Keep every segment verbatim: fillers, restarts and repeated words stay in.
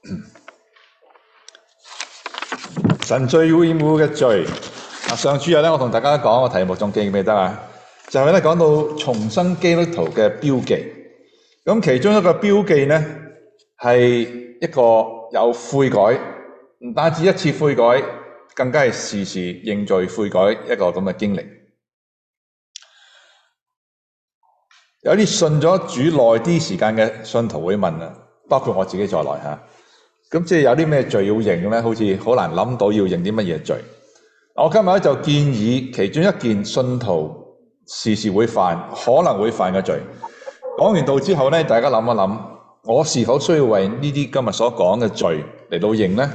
神最厭惡嘅罪。上主日咧，我同大家講個題目，仲記唔記得啊？就係咧講到重生基督徒嘅標記。咁其中一個標記咧，係一個有悔改，唔單止一次悔改，更加係時時認罪悔改一個咁嘅經歷。有啲信咗主耐啲時間嘅信徒會問啊，包括我自己在內嚇。咁即係有啲咩罪要認咧？好似好難諗到要認啲乜嘢罪。我今日咧就建議其中一件信徒時時會犯、可能會犯嘅罪。講完道之後咧，大家諗一諗，我是否需要為呢啲今日所講嘅罪嚟到認呢？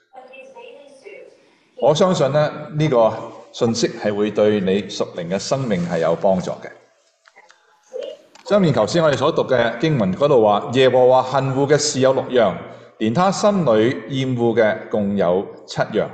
我相信咧呢、呢個信息係會對你屬靈嘅生命係有幫助嘅。箴言頭先我哋所讀嘅經文嗰度話，耶和華恨惡嘅事有六樣，連他心裏厭惡嘅共有七樣。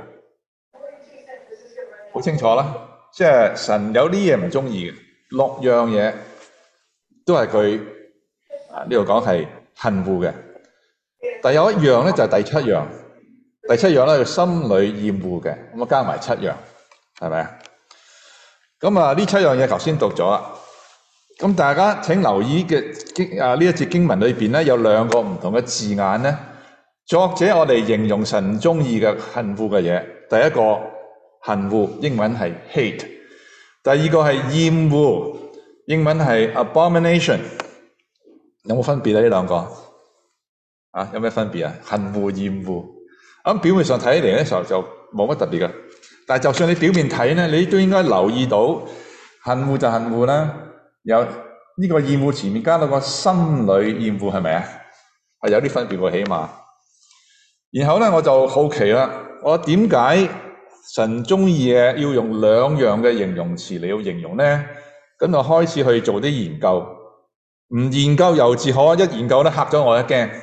好清楚啦，即係神有啲嘢唔中意嘅，六樣嘢都係佢啊呢度講係恨惡嘅。但有一樣咧就係第七樣，第七樣咧係心裏厭惡嘅，咁啊加埋七樣，係咪啊？咁啊呢七樣嘢頭先讀咗啦。咁大家請留意嘅經啊呢一節經文裏邊咧有兩個唔同嘅字眼咧，作者我哋形容神中意嘅恨惡嘅嘢，第一個恨惡英文係 hate， 第二個係厭惡英文係 abomination。有冇分別啊？呢兩個啊有咩分別啊？恨惡厭惡咁表面上睇起嚟咧時候就冇乜特別嘅，但係就算你表面睇咧，你都應該留意到恨惡就恨惡啦。有呢個厭惡前面加到個心裏厭惡係咪啊？係有啲分別喎，起碼。然後咧我就好奇啦，我點解神中意嘅要用兩樣嘅形容詞嚟到形容咧？咁我開始去做啲研究，唔研究猶自可，一研究咧嚇咗我一驚。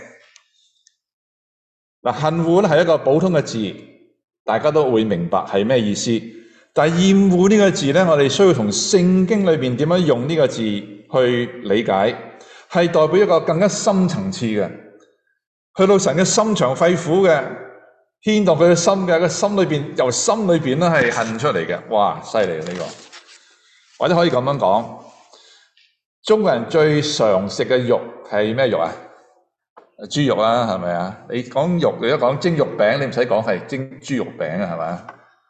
嗱，恨惡咧係一個普通嘅字，大家都會明白係咩意思。但係厭惡呢個字咧，我哋需要從聖經裏邊點樣用呢個字去理解，係代表一個更加深層次嘅，去到神嘅心腸肺腑嘅，牽動佢嘅心嘅，個心裏邊由心裏邊咧係恨出嚟嘅。哇，犀利呢個！或者可以咁樣講，中國人最常食嘅肉係咩肉啊？豬肉啦，係咪啊？你講肉，你一講蒸肉餅，你唔使講係蒸豬肉餅啊，係咪？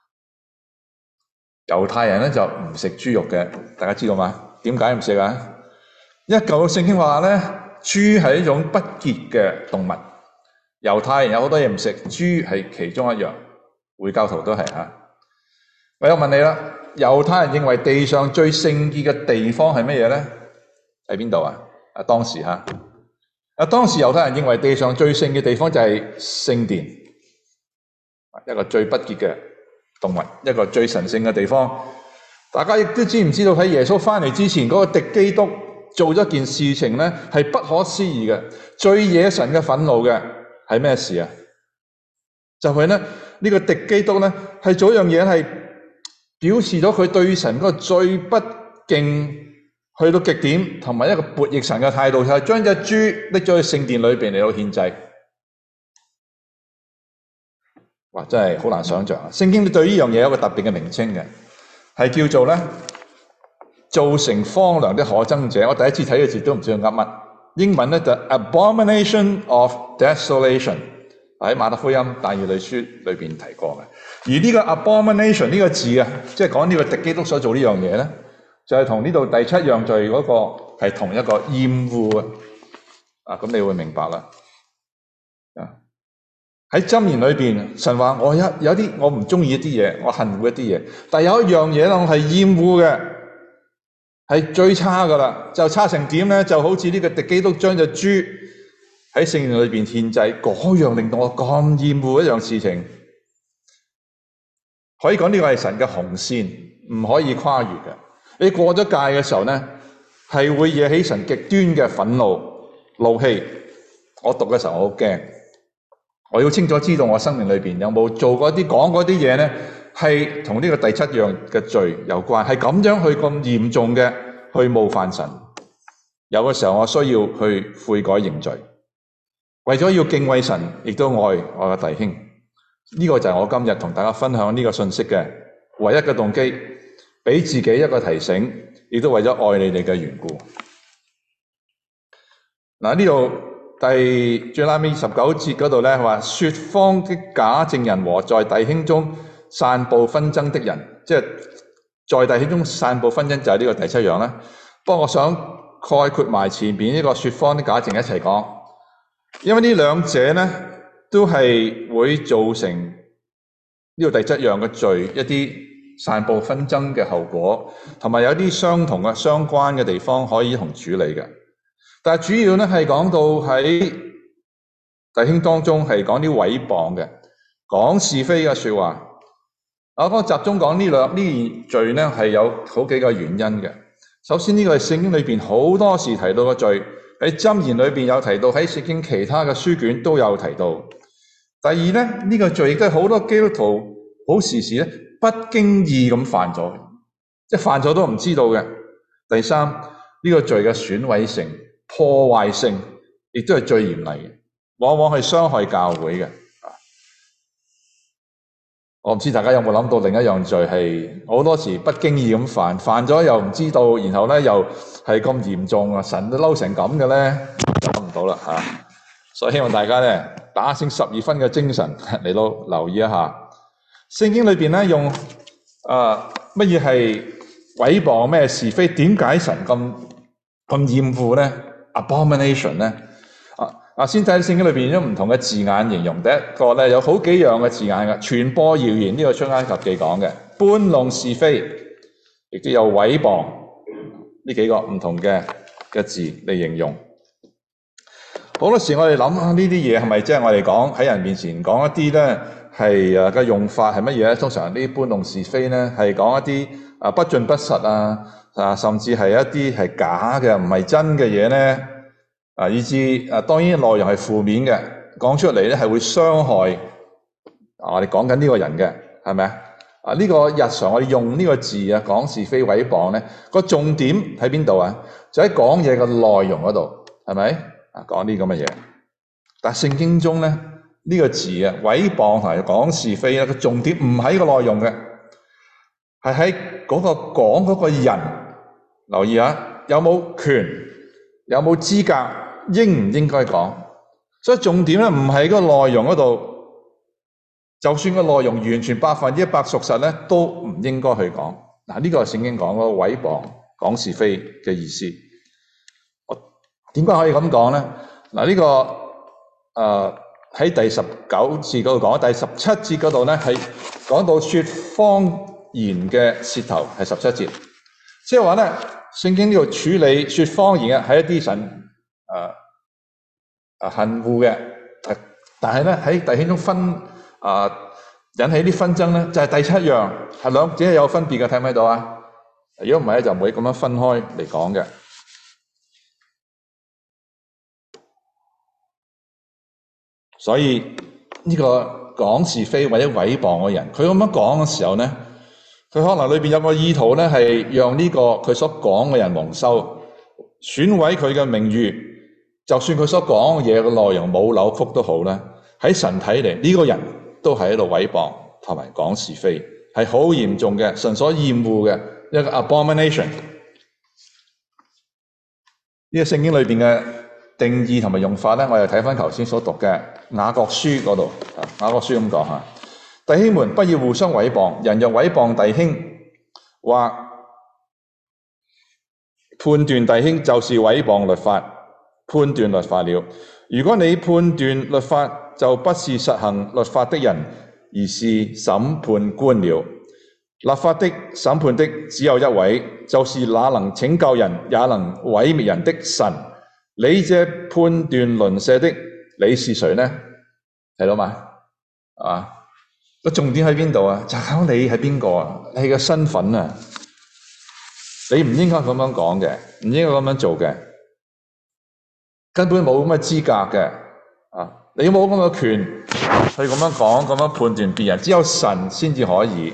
猶太人咧就唔食豬肉嘅，大家知道嗎？點解唔食啊？一舊聖經話咧，豬係一種不潔嘅動物。猶太人有好多嘢唔食，豬係其中一樣。回教徒都係嚇。我又問你啦，猶太人認為地上最聖潔嘅地方係乜嘢咧？喺邊度啊？啊當時嚇，啊當時猶太人認為地上最聖嘅地方就係聖殿，一個最不潔嘅動物，一個最神聖嘅地方。大家亦都知唔知道喺耶穌翻嚟之前，嗰個敵基督做咗件事情咧，係不可思議嘅，最惹神嘅憤怒嘅係咩事啊？就係咧呢個敵基督咧係做一樣嘢，係表示咗佢對神嗰個最不敬去到極點，同埋一個悖逆神嘅態度，就係將隻豬拎咗去聖殿裏邊嚟到獻祭。哇！真係好難想象啊！聖經對呢樣嘢有一個特別嘅名稱嘅，係叫做咧造成荒涼的可憎者。我第一次睇嘅字都唔知佢噏乜。英文咧就 abomination of desolation， 喺馬太福音但以理書裏邊提過嘅。而呢個 abomination 呢個字啊，即係講呢個敵基督所做呢樣嘢咧，就係同呢度第七樣罪嗰個係同一個厭惡啊！咁你會明白啦。啊！喺箴言裏邊，神話我有有啲我唔中意一啲嘢，我恨惡一啲嘢，但有一樣嘢咧，我係厭惡嘅，係最差噶啦，就差成點咧？就好似呢個敵基督將隻豬喺聖殿裏邊獻祭，嗰樣令到我咁厭惡一樣事情，可以講呢個係神嘅紅線，唔可以跨越嘅。你過咗界嘅時候咧，係會惹起神極端嘅憤怒、怒氣。我讀嘅時候我好驚。我要清楚知道我生命裏邊有冇做過啲講過啲嘢咧，係同呢個第七樣嘅罪有關，係咁樣去咁嚴重嘅去冒犯神。有嘅時候我需要去悔改認罪。 為咗要敬畏神，亦都愛我嘅弟兄。呢、這個就係我今日同大家分享呢個信息嘅唯一嘅動機，俾自己一個提醒，亦都為咗愛你哋嘅緣故。嗱，呢度第最拉尾十九節嗰度咧，話說謊的假證人和在弟兄中散布紛爭的人，即係在弟兄中散布紛爭就係呢個第七樣啦。不過我想概括埋前面呢個說謊的假證一齊講，因為呢兩者咧都係會造成呢個第七樣嘅罪，一啲散布紛爭嘅後果，同埋有啲相同嘅相關嘅地方可以同處理嘅。但係主要咧係講到喺弟兄當中係講啲毀謗嘅，講是非嘅說話。我講集中講呢兩呢件罪咧係有好幾個原因嘅。首先呢個係聖經裏邊好多時提到嘅罪，喺箴言裏邊有提到，喺聖經其他嘅書卷都有提到。第二咧，呢個罪亦都係好多基督徒好時時咧不經意咁犯咗，即係犯咗都唔知道嘅。第三，呢個罪嘅損毀性、破壞性，亦都係最嚴厲嘅，往往係傷害教會嘅。我唔知大家有冇諗到另一樣罪係好多時不經意咁犯，犯咗又唔知道，然後咧又係咁嚴重啊！神都嬲成咁嘅咧，諗唔到啦吓。所以希望大家咧打醒十二分嘅精神嚟到留意一下，聖經裏邊咧用啊乜嘢係毀謗，咩是非？點解神咁咁厭惡咧 ？Abomination 咧？啊，先睇聖經裏邊有唔同嘅字眼形容。第一個咧有好幾樣嘅字眼嘅，傳播謠言呢個出埃及記講嘅，搬弄是非，亦都有毀謗呢幾個唔同嘅嘅字嚟形容。好多時我哋諗下呢啲嘢係咪即係我哋講喺人面前講一啲咧係誒嘅用法係乜嘢咧？通常呢啲搬弄是非咧係講一啲啊不盡不實啊啊，甚至係一啲係假嘅唔係真嘅嘢咧。啊，以至啊，當然內容係負面嘅，講出嚟咧係會傷害啊，我哋講緊呢個人嘅，係咪啊？啊，呢個日常我哋用呢個字啊，講是非毀謗咧，個重點喺邊度啊？就喺講嘢嘅內容嗰度，係咪？啊，講啲咁嘅嘢。但係聖經中咧，呢個字啊，毀謗同埋講是非咧，個重點唔喺個內容嘅，係喺嗰個講嗰個人。留意下，有冇權，有冇資格？應唔應該講？所以重點咧唔喺個內容嗰度，就算個內容完全百分之一百屬實咧，都唔應該去講。嗱，呢個係聖經講嗰個毀謗、講是非嘅意思。點解可以咁講咧？嗱，呢個誒喺第十九節嗰度講，第十七節嗰度咧係講到說謊言嘅舌頭係十七節，即係話咧聖經呢度處理說謊言嘅係一啲神。誒、啊、誒恨惡嘅，但係咧喺弟兄中分誒、啊、引起啲紛爭咧，就係、是、第七樣，係兩者係有分別嘅，睇唔睇到啊？如果唔係咧，就唔會咁樣分開嚟講嘅。所以呢、這個講是非或者毀謗嘅人，佢咁樣講嘅時候咧，佢可能裏邊有個意圖咧，係讓呢個佢所講嘅人蒙羞，損毀佢嘅名譽。就算佢所講嘅嘢嘅內容冇扭曲都好啦，喺神睇嚟呢個人都係喺度毀謗同埋講是非，係好嚴重嘅，神所厭惡嘅一個 abomination。呢個聖經裏邊嘅定義同埋用法咧，我又睇翻頭先所讀嘅雅各書嗰度，雅各書咁講吓，弟兄們不要互相毀謗，人若毀謗弟兄，或判斷弟兄，就是毀謗律法。判斷律法了。如果你判斷律法，就不是實行律法的人，而是審判官了。立法的、審判的只有一位，就是那能拯救人也能毀滅人的神。你這判斷鄰舍的，你是誰呢？睇到嘛？啊，個重點喺邊度啊？就考你係邊個啊？你嘅身份啊，你唔應該咁樣講嘅，唔應該咁樣做嘅。根本冇咁嘅資格嘅，啊！你冇咁嘅權去咁樣講、咁樣判斷別人，只有神先至可以。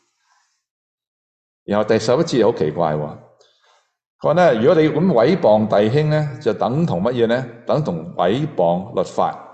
然後第十一節好奇怪喎，佢話咧：如果你咁毀謗弟兄咧，就等同乜嘢咧？等同毀謗律法。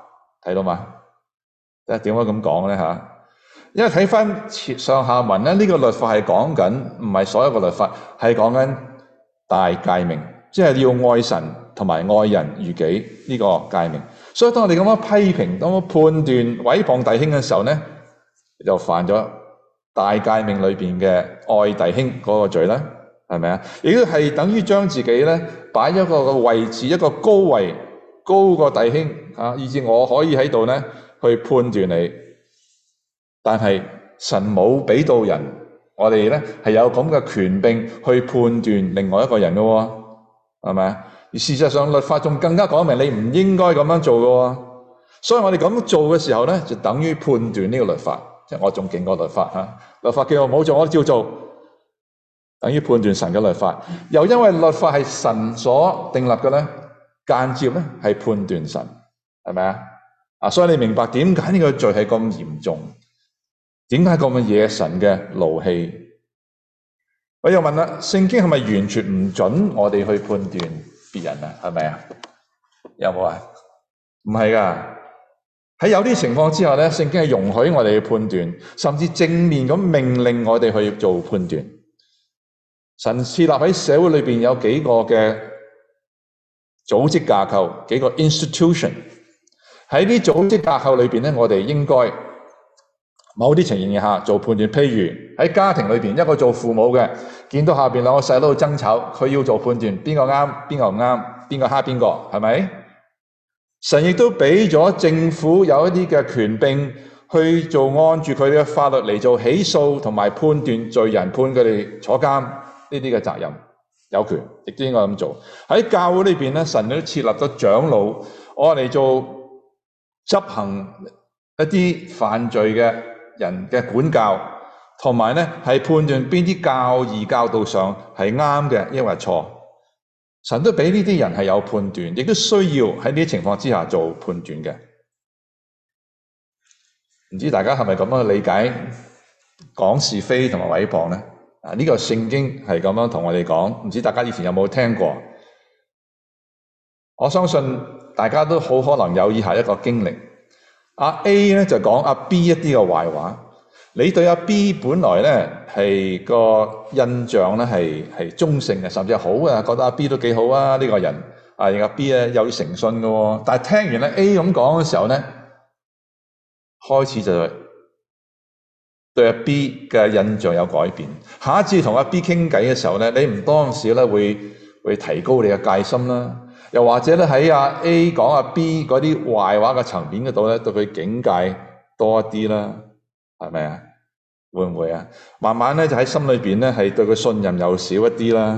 睇到嘛？即係點解咁講咧嚇？因為睇翻上下文咧，呢、這個律法係講緊唔係所有嘅律法，係講緊大誡命，即係要愛神同埋愛人如己呢個誡命。所以當我哋咁樣批評、當我判斷毀謗弟兄嘅時候咧，就犯咗大誡命裏邊嘅愛弟兄嗰個罪啦，係咪啊？亦都係等於將自己咧擺一個個位置，一個高位高過弟兄啊，以至我可以喺度咧去判斷你。但係神冇俾到人，我哋咧係有咁嘅權柄去判斷另外一個人嘅喎，係咪啊？而事實上律法仲更加講明你唔應該咁樣做嘅喎，所以我哋咁做嘅時候咧，就等於判斷呢個律法，即係我仲勁過律法嚇。律法叫我唔好做，我照做，等於判斷神嘅律法。又因為律法係神所訂立嘅咧，間接咧係判斷神，係咪啊？啊，所以你明白點解呢個罪係咁嚴重？點解咁惹神嘅怒氣？我又問啦，聖經係咪完全唔准我哋去判斷別人啊？係咪啊？有冇啊？唔係噶，喺有啲情況之下咧，聖經係容許我哋去判斷，甚至正面咁命令我哋去做判斷。神設立喺社會裏邊有幾個嘅組織架構，幾個 institution。喺啲組織架構裏邊咧，我哋應該某啲情形下做判斷，譬如喺家庭裏邊，一個做父母嘅見到下邊兩個細佬爭吵，佢要做判斷，邊個啱，邊個唔啱，邊個蝦邊個，係咪？神亦都俾咗政府有一啲嘅權柄去做按住佢哋嘅法律嚟做起訴同埋判斷罪人，判佢哋坐監呢啲嘅責任，有權亦都應該咁做。喺教會裏邊咧，神都設立咗長老，我嚟做執行一啲犯罪嘅人嘅管教，同埋咧係判斷邊啲教義教導上係啱嘅，抑或錯。神都俾呢啲人係有判斷，亦都需要喺呢啲情況之下做判斷嘅。唔知大家係咪咁樣理解講是非同埋毀謗咧？啊，呢個聖經係咁樣同我哋講，唔知大家以前有冇聽過？我相信大家都好可能有以下一個經歷。阿 A 咧就講阿 B 一啲嘅壞話，你對阿 B 本來咧係個印象咧係係中性嘅，甚至係好嘅，覺得阿 B 都幾好啊，呢個人啊，而阿 B 咧有啲誠信嘅喎。但係聽完咧 A 咁講嘅時候咧，開始就對阿 B 嘅印象有改變。下一次同阿 B 傾偈嘅時候咧，你唔當時咧會會提高你嘅戒心啦。又或者咧喺阿 A 講阿 B 嗰啲壞話嘅層面嗰度咧，對佢警戒多一啲啦，係咪啊？會唔會啊？慢慢咧就喺心裏邊咧係對佢信任又少一啲啦。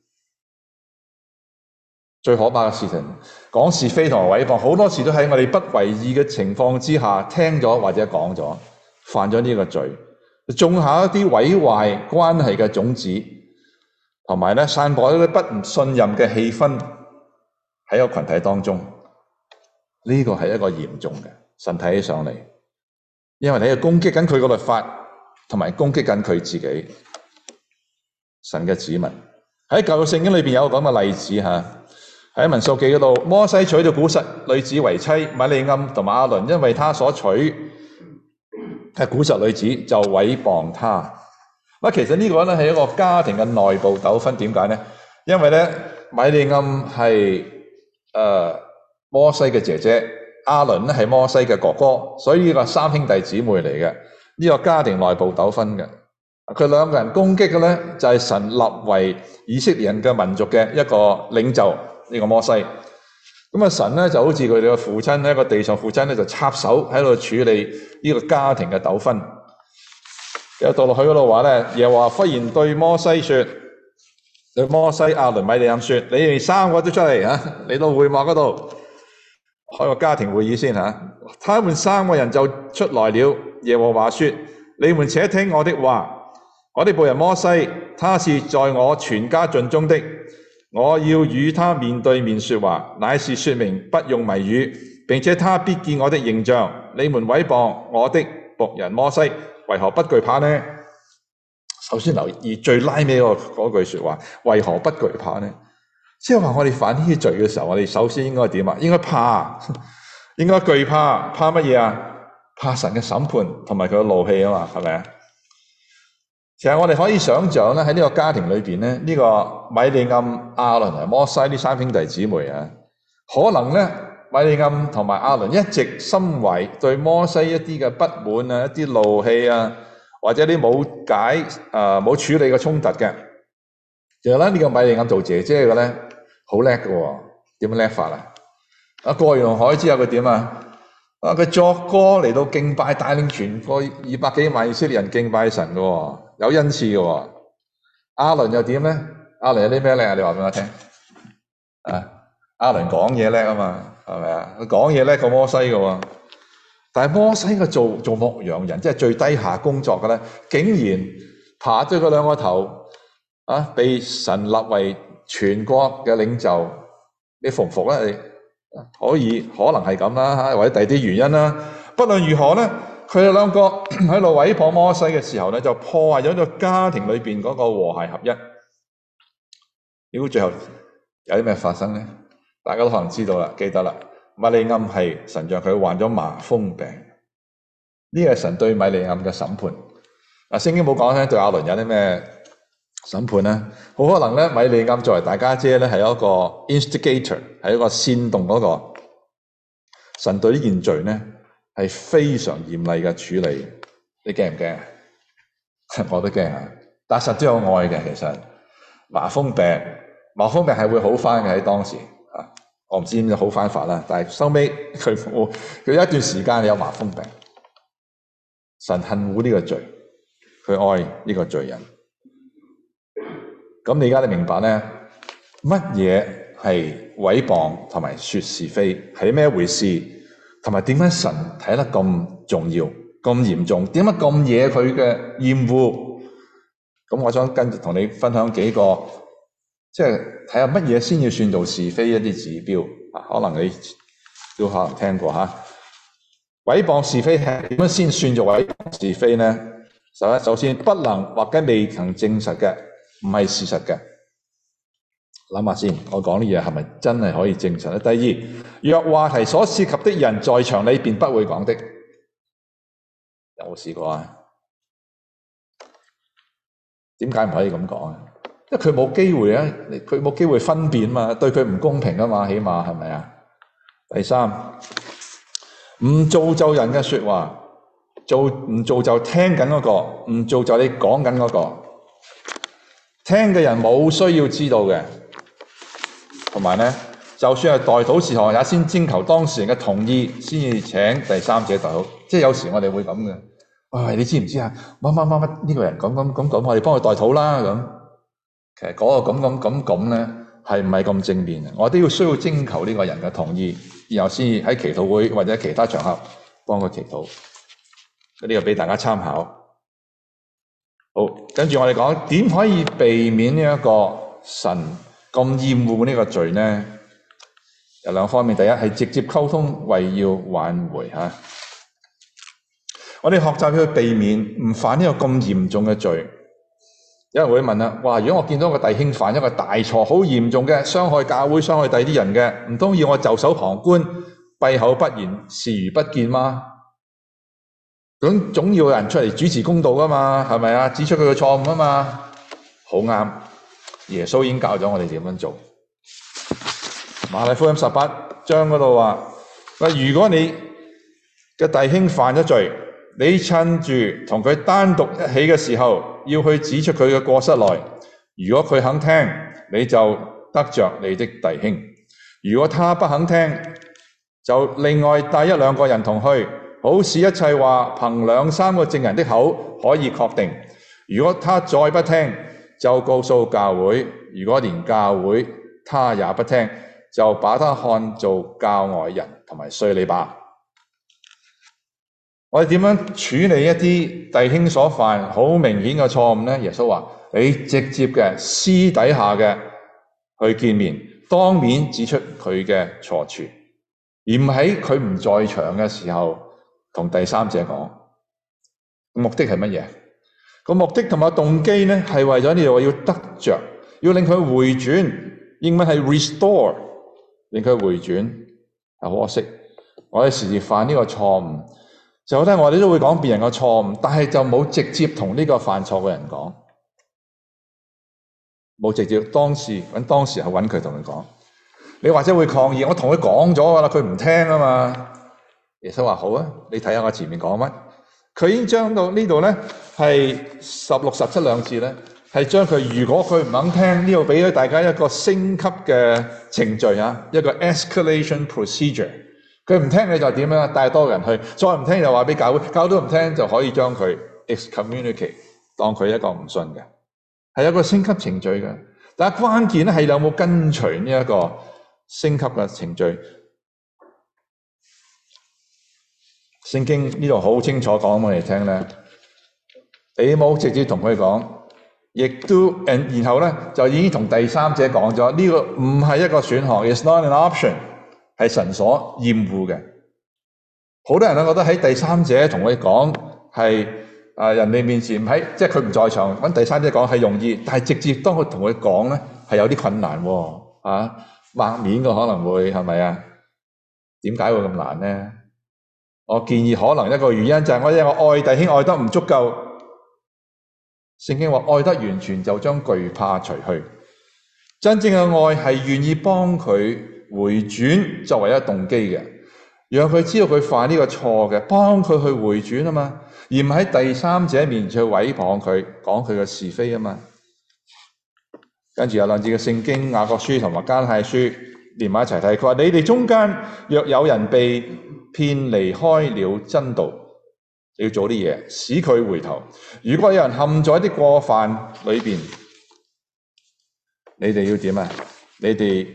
最可怕嘅事情，講是非同埋毀謗，好多時都喺我哋不為意嘅情況之下聽咗或者講咗，犯咗呢個罪，種下一啲毀壞關係嘅種子，同埋咧散播一啲不唔信任嘅氣氛。喺個群體當中，呢、這個係一個嚴重嘅，神睇起上嚟，因為你係攻擊緊佢個律法，同埋攻擊緊佢自己，神嘅子民。喺舊約聖經裏邊有個咁嘅例子吓，喺民數記嗰度，摩西娶咗古實女子為妻，米利暗同埋亞倫因為他所娶係古實女子，就毀謗他。嗱，其實呢個咧係一個家庭嘅內部糾紛，點解咧？因為咧米利暗係誒、呃，摩西嘅姐姐，亞倫咧係摩西嘅哥哥，所以呢個三兄弟姊妹嚟嘅，呢、這個家庭內部糾紛嘅。佢兩個人攻擊嘅咧就係、是、神立為以色列人嘅民族嘅一個領袖，呢、這個摩西。咁啊，神咧就好似佢哋嘅父親咧，一個地上父親咧就插手喺度處理呢個家庭嘅糾紛。有到落去嗰度話咧，耶和華忽然對摩西說。對摩西、亞倫、米利暗說：你哋三個都出嚟吓，嚟到會幕嗰度開個家庭會議先吓。他們三個人就出來了。耶和華說：你們且聽我的話，我的僕人摩西，他是在我全家盡忠的，我要與他面對面說話，乃是說明不用謎語，並且他必見我的形象。你們毀謗我的僕人摩西，為何不懼怕呢？首先留意最拉尾嗰句說話，為何不懼怕呢？即係話我哋犯呢啲罪嘅時候，我哋首先應該點啊？應該怕， 應該懼怕，怕乜嘢啊？怕神嘅審判同埋佢嘅怒氣啊嘛，係咪啊？其實我哋可以想象咧，喺呢個家庭裏邊咧，呢個米利暗、亞倫同摩西呢三兄弟姊妹啊，可能咧米利暗同埋亞倫一直心懷對摩西一啲嘅不滿啊、一啲怒氣啊，或者啲冇解啊冇處理嘅衝突嘅。其實咧呢個米利暗做姐姐嘅咧，好叻嘅喎，點樣叻法啊？啊過完海之後佢點啊？啊佢作歌嚟到敬拜，帶領全個二百幾萬以色列人敬拜神嘅喎，有恩賜嘅喎。亞倫又點咧？亞倫有啲咩叻啊？你話俾我聽。啊，亞倫講嘢叻啊嘛，係咪啊？佢講嘢叻過摩西嘅喎。但係摩西嘅做做牧羊人，即係最低下工作嘅咧，竟然爬咗佢兩個頭啊，被神立為全國嘅領袖，你服唔服咧？你可以可能係咁啦，或者第啲原因啦。不論如何咧，佢哋兩個喺度毀謗摩西嘅時候咧，就破壞咗個家庭裏邊嗰個和諧合一。如果最後有啲咩發生咧？大家都可能知道啦，記得啦。米利暗係神讓佢患咗麻風病，呢個係神對米利暗嘅審判。嗱，聖經冇講咧對亞倫有啲咩審判咧？好可能咧，米利暗作為大家姐咧，係一個 instigator， 係一個煽動嗰個。神對呢件罪咧係非常嚴厲嘅處理。你驚唔驚？我都驚啊！但神都有愛嘅，其實麻風病，麻風病係會好翻嘅喺當時啊。我唔知點樣好翻法啦，但係收尾佢佢一段時間有麻風病。神恨惡呢個罪，佢愛呢個罪人。咁你而家你明白咧，乜嘢係毀謗同埋說是非係咩回事？同埋點解神睇得咁重要、咁嚴重？點解咁惹佢嘅厭惡？咁我想跟住同你分享幾個，即係睇下乜嘢先要算做是非一啲指標啊？可能你都可能聽過吓。毀謗是非係點樣先算做毀謗是非呢？首首先不能或者未曾證實嘅，唔係事實嘅。諗下先，我講啲嘢係咪真係可以證實呢？第二，若話題所涉及的人在場，你便不會講的。有冇試過啊？點解唔可以咁講啊？因為佢冇機會啊，佢冇機會分辨嘛，對佢唔公平啊嘛，起碼係咪啊？第三，唔造就人嘅說話，做唔造就聽緊嗰個，唔造就你講緊嗰個，聽嘅人冇需要知道嘅。同埋咧，就算係代禱時候，也先徵求當事人嘅同意，先至請第三者代禱。即係有時我哋會咁嘅。喂，你知唔知啊？乜乜乜乜呢個人咁咁咁咁，我哋幫佢代禱啦咁。其實嗰個咁咁咁咁咧，係唔係咁正面啊？我都要需要徵求呢個人嘅同意，然後先喺祈禱會或者其他場合幫佢祈禱。呢個俾大家參考。好，跟住我哋講點可以避免呢一個神咁厭惡呢個罪呢？有兩方面，第一係直接溝通，為要挽回吓。我哋學習要去避免唔犯呢個咁嚴重嘅罪。有人會問啦，哇！如果我見到個弟兄犯一個大錯，好嚴重嘅，傷害教會、傷害第啲人嘅，唔通要我袖手旁觀、閉口不言、視而不見嗎？咁總要有人出嚟主持公道噶嘛，係咪啊？指出佢嘅錯誤啊嘛，好啱。耶穌已經教咗我哋點樣做。馬太福音十八章嗰度話：如果你嘅弟兄犯咗罪，你趁住同佢單獨一起嘅時候，要去指出佢嘅過失來。如果佢肯聽，你就得着你的弟兄；如果他不肯聽，就另外帶一兩個人同去，好使一切話憑兩三個證人的口可以確定。如果他再不聽，就告訴教會；如果連教會他也不聽，就把他看做教外人同埋稅吏吧。我哋點樣處理一啲弟兄所犯好明顯嘅錯誤呢？耶穌話：你直接嘅、私底下嘅去見面，當面指出佢嘅錯處，而唔喺佢唔在場嘅時候同第三者講。目的係乜嘢？個目的同埋動機呢，係為咗你話要得着，要令佢回轉。英文係 restore， 令佢回轉。可惜我哋時時犯呢個錯誤，就好咧，我哋都會講別人嘅錯誤，但係就冇直接同呢個犯錯嘅人講，冇直接當時揾當時係揾佢同佢講。你或者會抗議，我同佢講咗㗎啦，佢唔聽啊嘛。耶穌話好啊，你睇下我前面講乜，佢已經將到呢度咧係十六十七兩字咧，係將佢如果佢唔肯聽，呢度俾咗大家一個升級嘅程序啊，一個 escalation procedure。佢唔聽你就點樣帶多人去，再唔聽就話俾教會，教會都唔聽就可以將佢 excommunicate， 當佢一個唔信嘅，係有一個升級程序嘅。但係關鍵咧係有冇跟隨呢一個升級嘅程序。聖經呢度好清楚講俾我哋聽咧，你冇直接同佢講，亦都然後咧就已經同第三者講咗，呢個唔係一個選項 ，it's not an option， 係神所厭惡嘅。好多人都覺得喺第三者同佢講係啊人哋面前唔喺，即係佢唔在場揾第三者講係容易，但係直接當佢同佢講咧係有啲困難喎，啊抹面嘅可能會係咪啊？點解會咁難咧？我建議可能一個原因就係我因為我愛弟兄愛得唔足夠。聖經話愛得完全就將懼怕除去。真正嘅愛係願意幫佢回轉作為一個動機嘅，讓佢知道佢犯呢個錯嘅，幫佢去回轉啊嘛，而唔喺第三者面前去毀謗佢，講佢嘅是非啊嘛。跟住有兩節嘅聖經雅各書同埋加拉太書連埋一齊睇，佢話你哋中間若有人被騙離開了真道，你要做啲嘢使佢回頭。如果有人陷在一啲過犯裏邊，你哋要點啊？你哋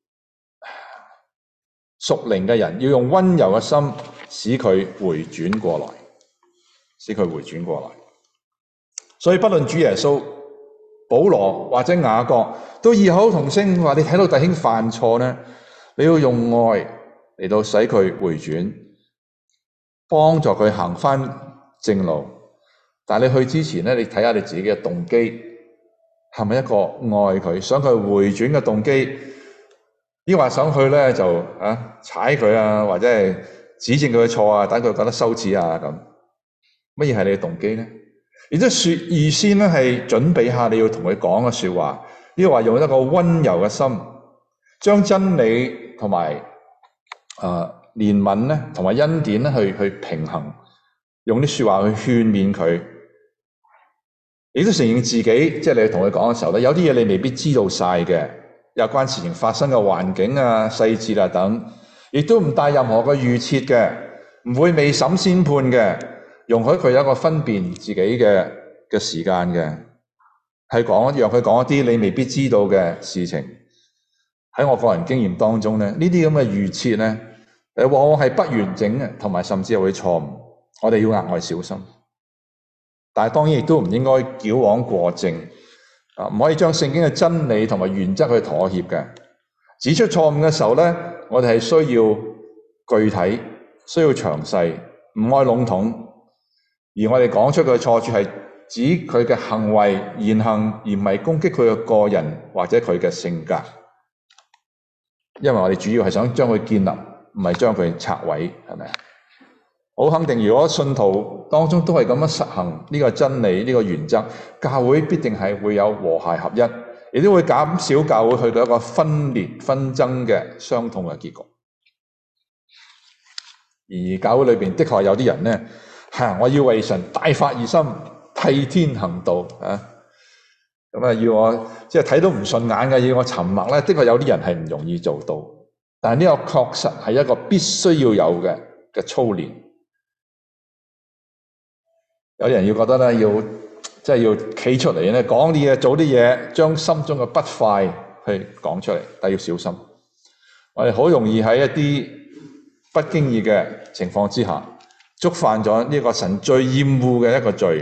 屬靈嘅人要用溫柔嘅心使佢回轉過來，使佢回轉過來。所以不論主耶穌、保羅或者雅各都異口同聲話：你睇到弟兄犯錯呢，你要用愛嚟到使佢回轉，幫助佢行返正路。但係你去之前咧，你睇下你自己嘅動機係咪一個愛佢、想佢回轉嘅動機？抑或想去咧就啊踩佢啊，或者係指正佢嘅錯啊，等佢覺得羞恥啊咁。乜嘢係你嘅動機咧？亦都說預先咧係準備下你要同佢講嘅說話，呢個話用一個溫柔嘅心，將真理同埋啊憐憫咧同埋恩典咧去去平衡，用啲說話去勸勉佢。亦都承認自己，即係你同佢講嘅時候咧，有啲嘢你未必知道晒嘅，有關事情發生嘅環境啊、細節啊等，亦都唔帶任何嘅預設嘅，唔會未審先判嘅，容許佢有一個分辨自己嘅嘅時間嘅，係講讓佢講一啲你未必知道嘅事情。喺我個人經驗當中咧，呢啲咁嘅預設咧，誒往往係不完整嘅，同埋甚至係會錯誤，我哋要額外小心。但係當然亦都唔應該矯枉過正，啊唔可以將聖經嘅真理同埋原則去妥協嘅。指出錯誤嘅時候咧，我哋係需要具體、需要詳細，唔愛籠統。而我哋講出佢嘅錯處係指佢嘅行為言行，而唔係攻擊佢嘅個人或者佢嘅性格。因為我哋主要係想將佢建立，唔係將佢拆毀，係咪啊？好肯定，如果信徒當中都係咁樣實行呢個真理、呢個原則，教會必定係會有和諧合一，亦都會減少教會去到一個分裂紛爭嘅傷痛嘅結局。而教會裏面的確有啲人呢，我要為神大發熱心，替天行道啊！咁啊，要我即係睇到唔順眼嘅，要我沉默呢，的確有啲人係唔容易做到。但係呢個確實係一個必須要有嘅嘅操練。有人要覺得咧，要即係要企出嚟咧，講啲嘢，做啲嘢，將心中嘅不快去講出嚟，但要小心。我哋好容易喺一啲不經意嘅情況之下，觸犯咗呢個神最厭惡嘅一個罪。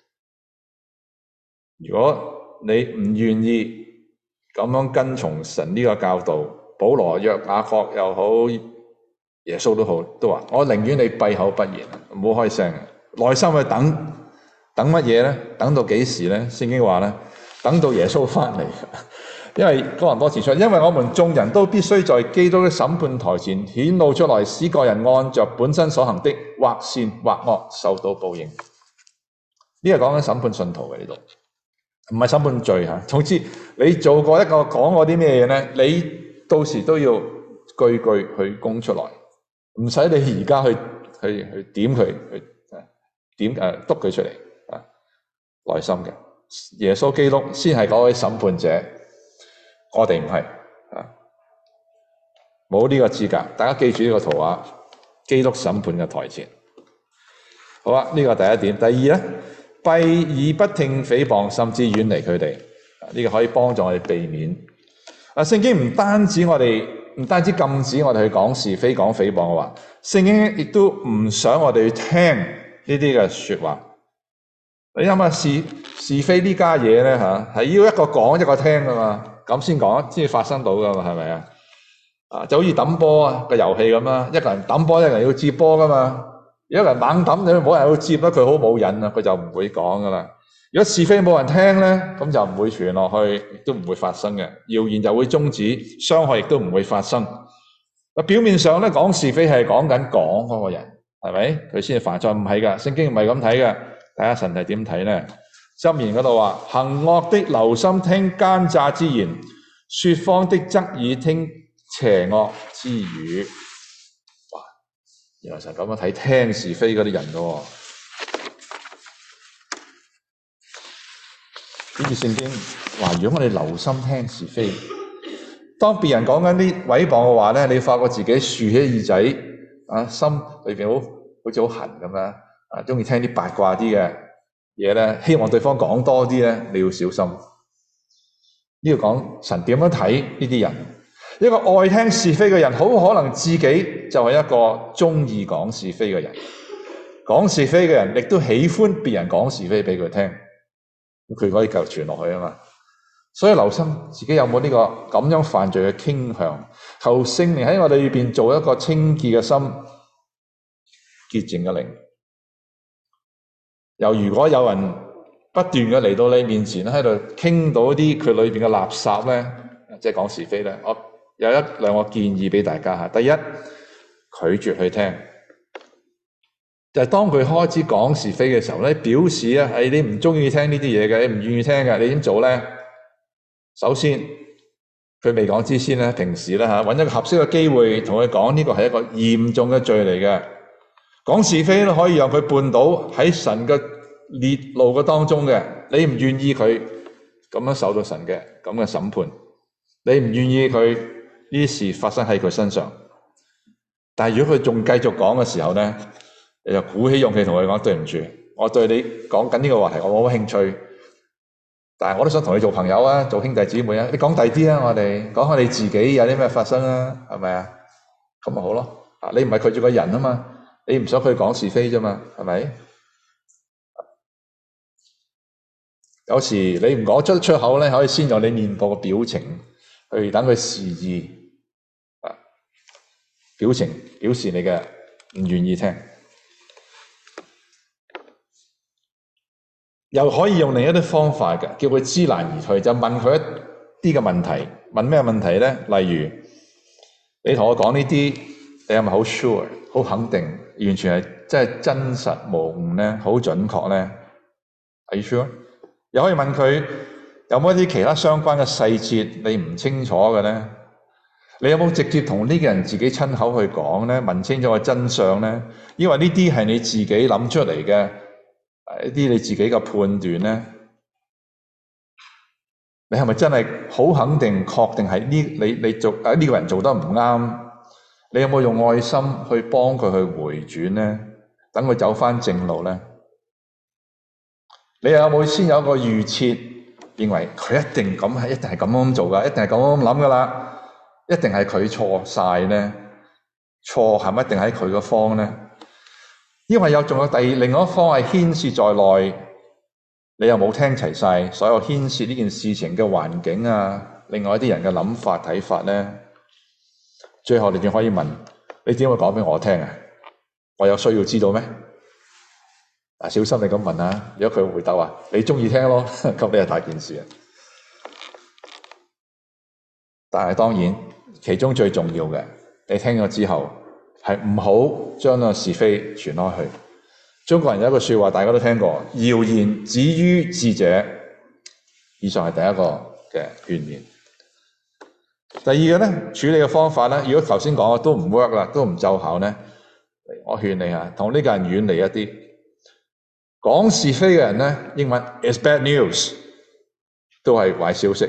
如果你唔願意咁樣跟從神呢個教導，保羅、約雅各又好，耶穌都好，都話我寧願你閉口不言，唔好開聲。耐心去等，等乜嘢呢？等到幾時呢？聖經話呢，等到耶穌返嚟。 因為哥林多前書，因為我們眾人都必須在基督的審判台前顯露出來，使個人按着本身所行的，或善或惡，受到報應。呢個講緊審判信徒嘅呢度，唔係審判罪嚇。總之，你做過一個講過啲咩嘢咧，你到時都要句句去供出來，唔使你而家去去去點佢，去點誒督佢出嚟啊，內心嘅。耶穌基督先係嗰位審判者，我哋唔係啊，冇呢個資格。大家記住呢個圖畫，基督審判嘅台前。好啊，呢個第一點。第二咧，閉耳不聽誹謗，甚至遠離佢哋。呢個可以幫助我哋避免。啊，聖經唔單止我哋唔單止禁止我哋去講是非、講誹謗嘅話，聖經亦都唔想我哋去聽呢啲嘅說話。你諗下是是非呢家嘢咧嚇，係要一個講一個聽噶嘛，咁先講先發生到噶嘛，係咪啊？啊，就好似抌波啊個遊戲咁啦，一個人抌波，一個人要接波噶嘛。如果一個人猛抌，你冇人去接咧，佢好冇癮啊，佢就唔會講噶啦。如果是非冇人聽咧，咁就唔會傳落去，亦都唔會發生嘅。謠言就會終止，傷害亦都唔會發生。啊，表面上咧講是非係講緊講嗰個人，係咪？佢先係犯錯，唔係噶，聖經唔係咁睇嘅。睇下神係點睇呢？箴言嗰度話：行惡的留心聽奸詐之言，說謊的側耳聽邪惡之語。哇！原來神咁樣睇聽是非嗰啲人噶喎。呢節聖經話：如果我哋留心聽是非，當別人講緊啲毀謗嘅話咧，你發覺自己豎起耳仔，啊，心裏邊好好似好痕咁樣。啊，中意聽啲八卦啲嘅嘢咧，希望對方講多啲咧，你要小心。呢度講神點樣睇呢啲人？一個愛聽是非嘅人，好可能自己就係一個中意講是非嘅人。講是非嘅人，亦都喜歡別人講是非俾佢聽，佢可以繼續傳落去啊嘛。所以留心自己有冇呢個咁樣犯罪嘅傾向，求聖靈喺我哋裏邊做一個清潔嘅心、潔淨嘅靈。又如果有人不斷嘅嚟到你面前喺度傾到啲佢裏邊嘅垃圾咧，即係講是非咧，我有一兩個建議俾大家吓。第一，拒絕去聽，就係當佢開始講是非嘅時候咧，表示咧係你唔中意聽呢啲嘢嘅，你唔願意聽嘅，你點做咧？首先，佢未講之先咧，平時咧吓，揾一個合適嘅機會同佢講，呢個係一個嚴重嘅罪嚟嘅。講是非都可以讓佢絆倒喺神嘅烈怒嘅當中嘅，你唔願意佢咁樣受到神嘅咁嘅審判，你唔願意佢呢啲事發生喺佢身上。但係如果佢仲繼續講嘅時候咧，你就鼓起勇氣同佢講，對唔住，我對你講緊呢個話題我冇興趣，但係我都想同你做朋友啊，做兄弟姊妹啊，你講第啲啊，我哋講下你自己有啲咩發生啊，係咪啊？咁咪好咯，啊，你唔係拒絕個人啊嘛。你唔想佢講是非啫嘛，係咪？有時你唔講出出口咧，可以先用你面部嘅表情去等佢示意，啊，表情表示你嘅唔願意聽。又可以用另一啲方法嘅，叫佢知難而退，就問佢一啲嘅問題。問咩問題咧？例如你同我講呢啲，你係咪好 sure 好肯定？完全係真係真實無誤咧，好準確咧。Are you sure？又可以問佢有冇一啲其他相關嘅細節你唔清楚嘅咧？你有冇直接同呢個人自己親口去講咧？問清楚個真相咧？因為呢啲係你自己諗出嚟嘅一啲你自己嘅判斷咧。你係咪真係好肯定、確定係呢？你你做啊呢個人做得唔啱？你有冇用愛心去幫佢去回轉呢？等佢走返正路呢？你有冇先有一個預設，認為佢一定咁係，一定係咁樣做㗎，一定係咁樣諗㗎喇，一定係佢錯晒呢？錯係咪一定喺佢個方呢？因為有仲有第二另外一方係牽涉在內，你又冇聽齊晒所有牽涉呢件事情嘅環境啊，另外一啲人嘅諗法睇法呢？最後你仲可以問，你點會講俾我聽啊？我有需要知道咩？啊，小心你咁問啊！如果佢回答話你中意聽咯，咁你係大件事啊！ 但係當然其中最重要嘅，你聽咗之後係唔好將個是非傳開去。中國人有一句說話，大家都聽過，謠言止於智者。以上係第一個嘅勸勉。第二個咧，處理嘅方法咧，如果頭先講嘅都唔 work 啦，都唔奏效咧，我勸你啊，同呢個人遠離一啲。講是非嘅人咧，英文 is bad news， 都係壞消息。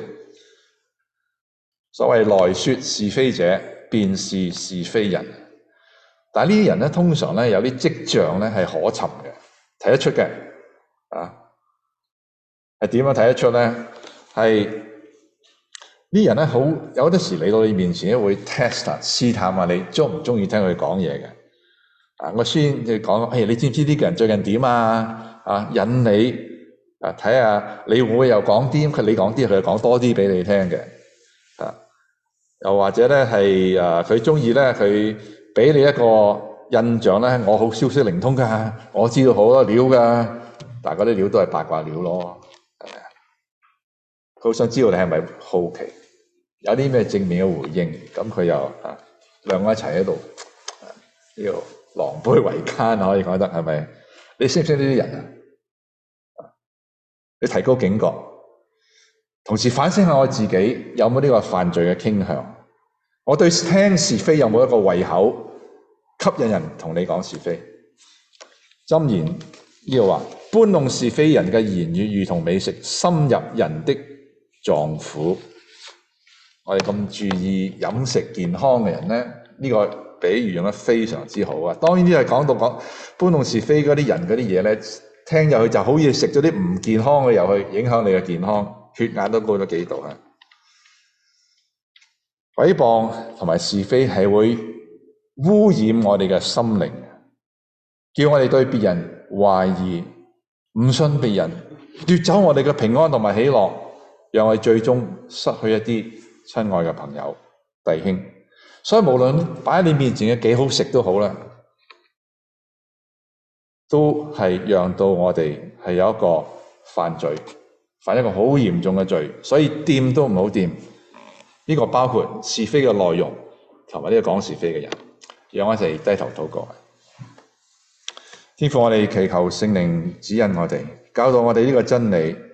所謂來說是非者，便是是非人。但係呢啲人咧，通常咧有啲跡象咧係可尋嘅，睇得出嘅。啊，係點樣睇得出咧？係呢人咧好有啲時嚟到你面前咧會 test 啊，試探下你中唔中意聽佢講嘢嘅。啊，我先就講，誒，你知唔知呢個人最近點啊？啊，引你啊，睇下你會唔會又講啲，佢你講啲，佢又講多啲俾你聽嘅。啊，又或者咧係啊，佢中意咧，佢俾你一個印象咧，我好消息靈通㗎，我知道好多料㗎，但係嗰啲料都係八卦料咯，係咪啊？佢好想知道你係咪好奇，有啲咩正面嘅回應，咁佢又啊兩個一齊喺度呢個狼狽為奸，可以講得係咪？你識唔識呢啲人啊？你提高警覺，同時反省下我自己有冇呢個犯罪嘅傾向。我對聽是非有冇一個胃口，吸引人同你講是非。箴言呢度話，搬弄是非人嘅言語如同美食，深入人的臟腑。我哋咁注意飲食健康嘅人咧，呢、這個比喻用得非常之好啊！當然呢係講到講搬弄是非嗰啲人嗰啲嘢咧，聽入去就好似食咗啲唔健康嘅油去影響你嘅健康，血壓都高咗幾度啊！誹謗同埋是非係會污染我哋嘅心靈，叫我哋對別人懷疑、唔信別人，奪走我哋嘅平安同埋喜樂，讓我哋最終失去一啲親愛嘅朋友、弟兄。所以無論擺喺你面前嘅幾好食都好啦，都係讓到我哋係有一個犯罪，犯一個好嚴重嘅罪，所以掂都唔好掂。呢個包括是非嘅內容，同埋呢個講是非嘅人，讓我一齊低頭禱告。天父，我哋祈求聖靈指引我哋，教導我哋呢個真理。